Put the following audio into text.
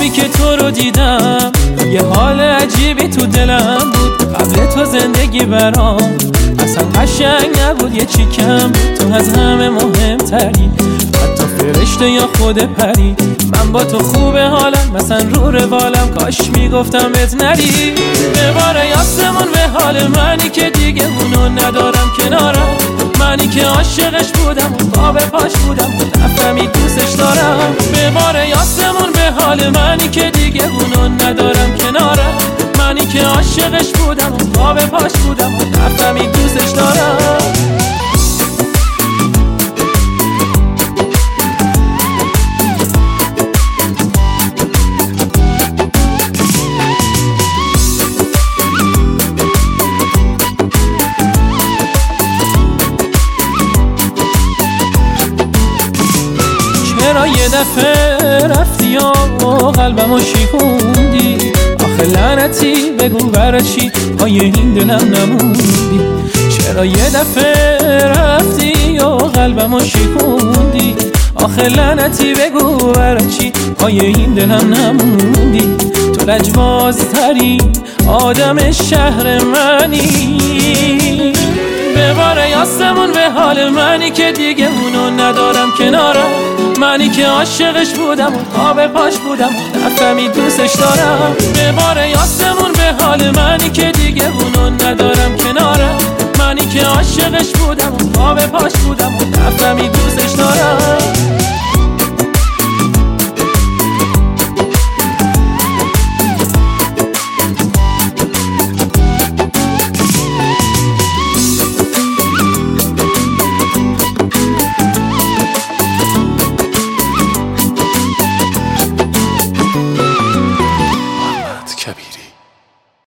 خوبی که تو رو دیدم یه حال عجیبی تو دلم بود. قبل تو زندگی برام اصلا قشنگ نبود، یه چی کم تو از همه مهمتری، حتی فرشته یا خود پری. من با تو خوبه حالم، مثلا رو روالم، کاش میگفتم بهت نری. بباره یاسمون به حال منی که دیگه اونو ندارم کنارم، منی که عاشقش بودم و پا به پاش بودم و نفهمید دوستش دارم. بباره یاسمون به حال منی که دیگه اونو ندارم کنارم، منی که عاشقش بودم و پا به پاش بودم و نفهمید دوستش دارم. چرا یه دفعه رفتی و قلبمو شکوندی؟ آخه لعنتی بگو برای چی پای این دلم نموندی؟ چرا یه دفعه رفتی و قلبمو شکوندی؟ آخه لعنتی بگو برای چی پای این دلم نموندی؟ تو لجبازترین آدم شهر منی. بباره یاسمون به حال منی که دیگه اونو ندارم کنارم، منی که عاشقش بودم و پا به پاش بودم و نفهمید دوستش دارم. بباره یاسمون به حال منی که دیگه اونو ندارم کنارم، منی که عاشقش بودم و پا به پاش بودم و نفهمید دوستش دارم.